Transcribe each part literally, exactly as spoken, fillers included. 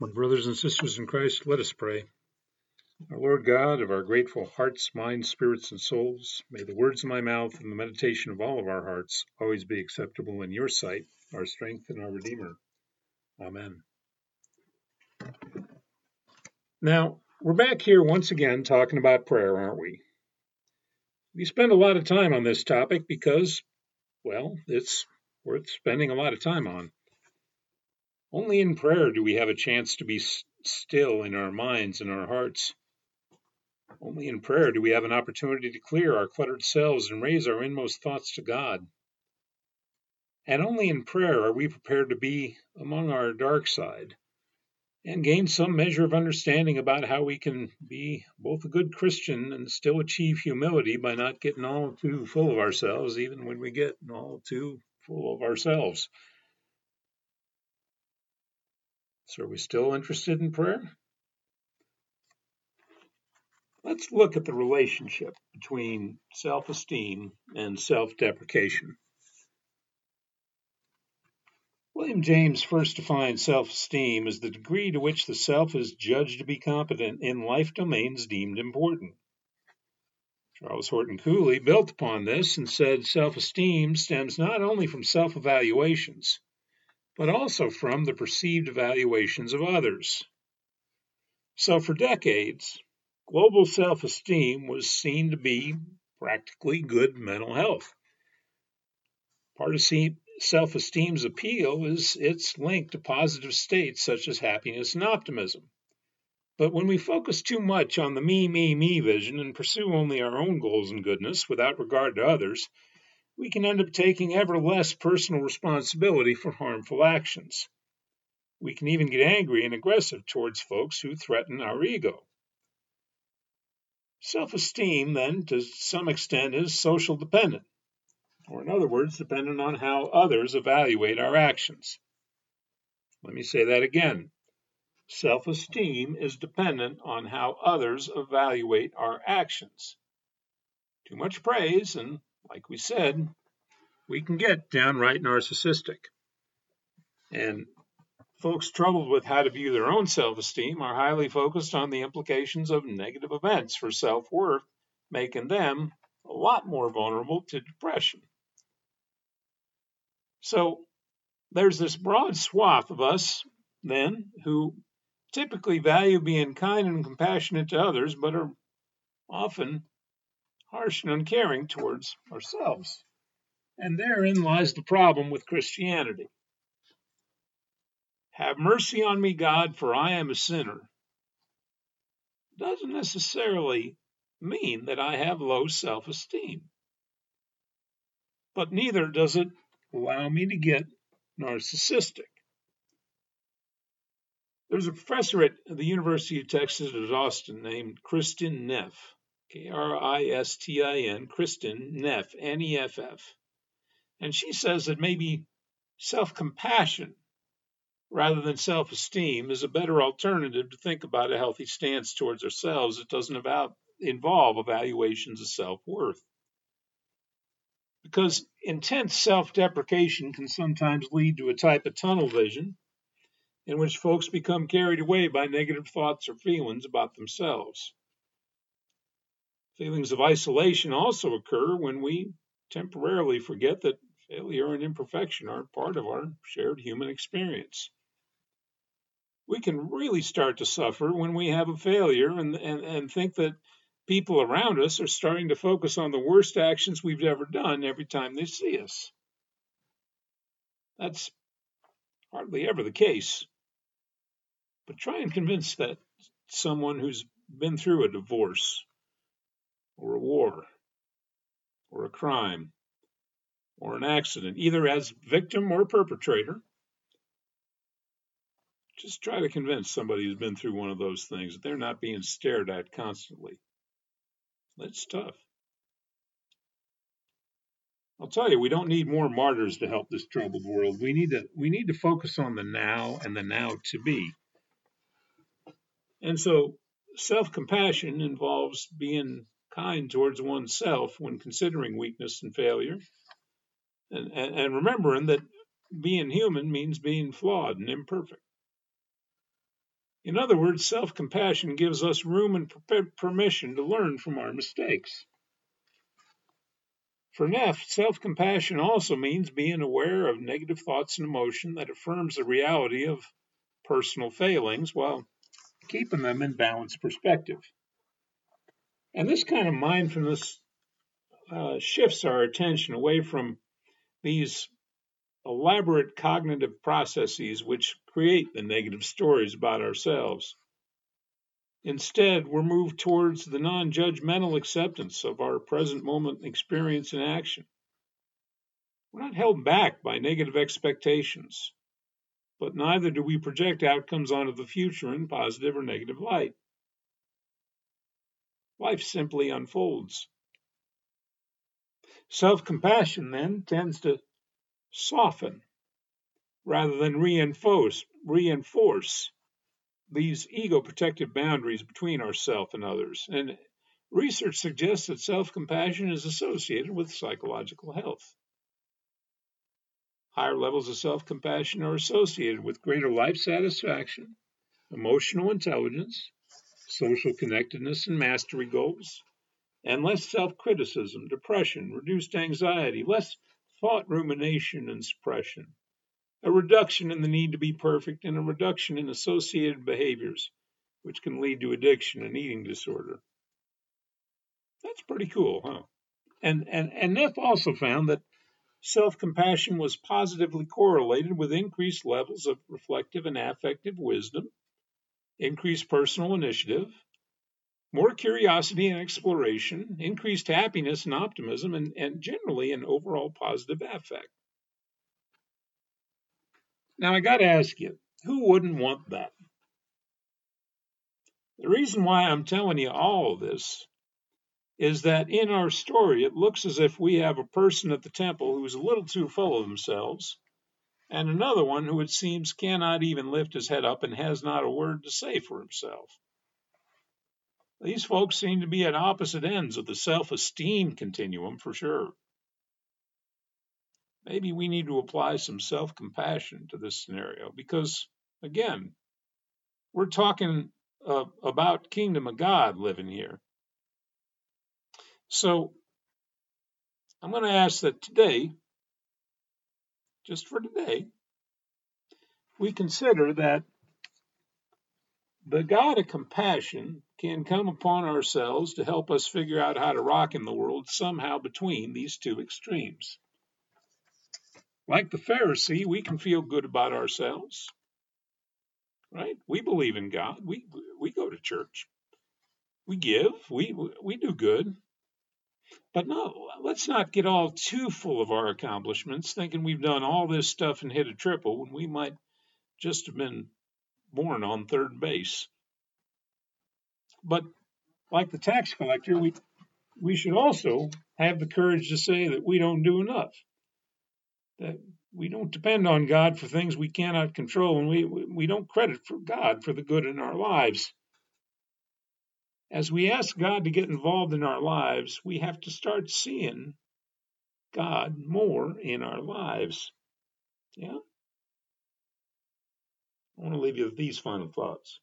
My brothers and sisters in Christ, let us pray. Our Lord God, of our grateful hearts, minds, spirits, and souls, may the words of my mouth and the meditation of all of our hearts always be acceptable in your sight, our strength and our Redeemer. Amen. Now, we're back here once again talking about prayer, aren't we? We spend a lot of time on this topic because, well, it's worth spending a lot of time on. Only in prayer do we have a chance to be still in our minds and our hearts. Only in prayer do we have an opportunity to clear our cluttered selves and raise our inmost thoughts to God. And only in prayer are we prepared to be among our dark side and gain some measure of understanding about how we can be both a good Christian and still achieve humility by not getting all too full of ourselves, even when we get all too full of ourselves. So are we still interested in prayer? Let's look at the relationship between self-esteem and self-deprecation. William James first defined self-esteem as the degree to which the self is judged to be competent in life domains deemed important. Charles Horton Cooley built upon this and said self-esteem stems not only from self-evaluations, but also from the perceived evaluations of others. So for decades, global self-esteem was seen to be practically good mental health. Part of self-esteem's appeal is its link to positive states such as happiness and optimism. But when we focus too much on the me, me, me vision and pursue only our own goals and goodness without regard to others, we can end up taking ever less personal responsibility for harmful actions. We can even get angry and aggressive towards folks who threaten our ego. Self-esteem, then, to some extent, is social dependent, or in other words, dependent on how others evaluate our actions. Let me say that again. Self-esteem is dependent on how others evaluate our actions. Too much praise, and like we said, we can get downright narcissistic. And folks troubled with how to view their own self-esteem are highly focused on the implications of negative events for self-worth, making them a lot more vulnerable to depression. So there's this broad swath of us, then, who typically value being kind and compassionate to others, but are often harsh and uncaring towards ourselves. And therein lies the problem with Christianity. Have mercy on me, God, for I am a sinner, doesn't necessarily mean that I have low self-esteem. But neither does it allow me to get narcissistic. There's a professor at the University of Texas at Austin named Kristin Neff, K R I S T I N, Kristin Neff, N E F F. And she says that maybe self-compassion rather than self-esteem is a better alternative to think about a healthy stance towards ourselves that doesn't about, involve evaluations of self-worth. Because intense self-deprecation can sometimes lead to a type of tunnel vision in which folks become carried away by negative thoughts or feelings about themselves. Feelings of isolation also occur when we temporarily forget that failure and imperfection are part of our shared human experience. We can really start to suffer when we have a failure and, and, and think that people around us are starting to focus on the worst actions we've ever done every time they see us. That's hardly ever the case. But try and convince that someone who's been through a divorce or a war or a crime or an accident, either as victim or perpetrator. Just try to convince somebody who's been through one of those things that they're not being stared at constantly. That's tough. I'll tell you, we don't need more martyrs to help this troubled world. We need to we need to focus on the now and the now to be. And so self-compassion involves being kind towards oneself when considering weakness and failure, and, and, and remembering that being human means being flawed and imperfect. In other words, self-compassion gives us room and permission to learn from our mistakes. For Neff, self-compassion also means being aware of negative thoughts and emotion that affirms the reality of personal failings while keeping them in balanced perspective. And this kind of mindfulness uh, shifts our attention away from these elaborate cognitive processes which create the negative stories about ourselves. Instead, we're moved towards the non-judgmental acceptance of our present moment experience and action. We're not held back by negative expectations, but neither do we project outcomes onto the future in positive or negative light. Life simply unfolds. Self-compassion, then, tends to soften rather than reinforce, reinforce these ego-protective boundaries between ourself and others. And research suggests that self-compassion is associated with psychological health. Higher levels of self-compassion are associated with greater life satisfaction, emotional intelligence, social connectedness and mastery goals, and less self-criticism, depression, reduced anxiety, less thought rumination and suppression, a reduction in the need to be perfect, and a reduction in associated behaviors, which can lead to addiction and eating disorder. That's pretty cool, huh? And, and, and Neff also found that self-compassion was positively correlated with increased levels of reflective and affective wisdom, increased personal initiative, more curiosity and exploration, increased happiness and optimism, and, and generally an overall positive affect. Now, I got to ask you, who wouldn't want that? The reason why I'm telling you all of this is that in our story, it looks as if we have a person at the temple who's a little too full of themselves, and another one who it seems cannot even lift his head up and has not a word to say for himself. These folks seem to be at opposite ends of the self-esteem continuum for sure. Maybe we need to apply some self-compassion to this scenario because, again, we're talking uh, about kingdom of God living here. So I'm going to ask that today, just for today, we consider that the God of compassion can come upon ourselves to help us figure out how to rock in the world somehow between these two extremes. Like the Pharisee, we can feel good about ourselves, right? We believe in God. We we go to church. We give. We we do good. But no, let's not get all too full of our accomplishments, thinking we've done all this stuff and hit a triple when we might just have been born on third base. But like the tax collector, we we should also have the courage to say that we don't do enough, that we don't depend on God for things we cannot control, and we, we don't credit for God for the good in our lives. As we ask God to get involved in our lives, we have to start seeing God more in our lives. Yeah? I want to leave you with these final thoughts.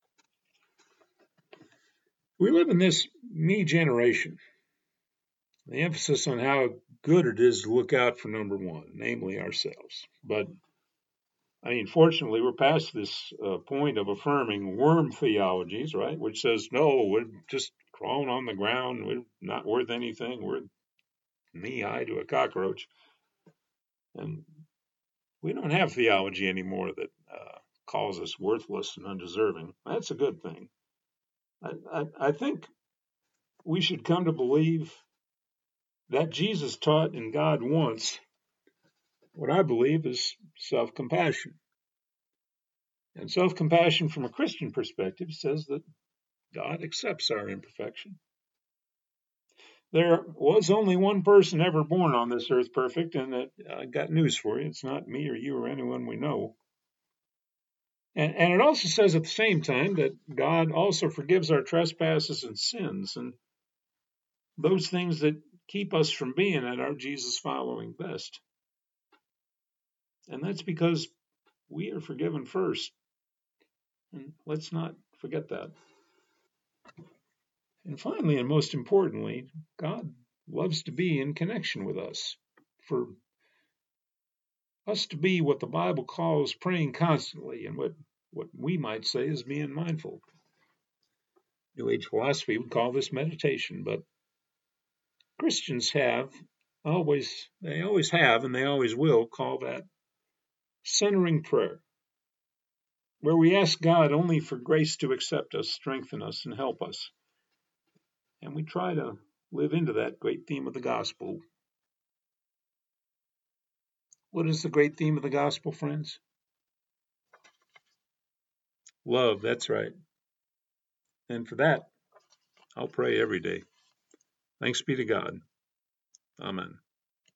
We live in this me generation. The emphasis on how good it is to look out for number one, namely ourselves. But, I mean, fortunately, we're past this uh, point of affirming worm theologies, right, which says, no, we're just crawling on the ground, we're not worth anything, we're knee-high to a cockroach. And we don't have theology anymore that uh, calls us worthless and undeserving. That's a good thing. I, I, I think we should come to believe that Jesus taught and God wants what I believe is self-compassion. And self-compassion from a Christian perspective says that God accepts our imperfection. There was only one person ever born on this earth perfect, and I uh, got news for you. It's not me or you or anyone we know. And, and it also says at the same time that God also forgives our trespasses and sins, and those things that keep us from being at our Jesus following best. And that's because we are forgiven first. And let's not forget that. And finally, and most importantly, God loves to be in connection with us. For us to be what the Bible calls praying constantly, and what, what we might say is being mindful. New Age philosophy would call this meditation, but Christians have always, they always have, and they always will call that centering prayer, where we ask God only for grace to accept us, strengthen us, and help us. And we try to live into that great theme of the gospel. What is the great theme of the gospel, friends? Love, that's right. And for that, I'll pray every day. Thanks be to God. Amen.